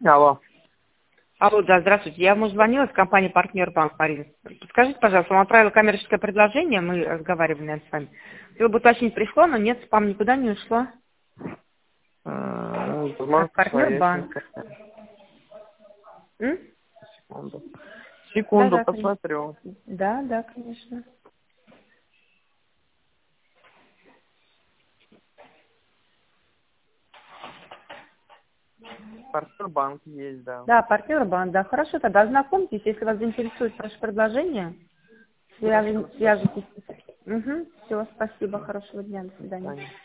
Алло. Алло, да, здравствуйте. Я вам звонила с компании «Партнер Банк», Марина. Подскажите, пожалуйста, вам отправила коммерческое предложение, мы разговаривали, наверное, с вами. Хотела бы уточнить, пришло, но нет, спам никуда не ушло. Возможно, От «Партнер я еще не Банк». посмотрел. М? Секунду. Да, Секунду, да, конечно. посмотрю. Да, да, конечно. Партнербанк есть, да. Да, «Партнер Банк», да. Хорошо, тогда ознакомьтесь, если вас заинтересует наше предложение, Хорошо, спасибо. свяжитесь. Угу. Все, спасибо, хорошего дня, до До свидания. свидания.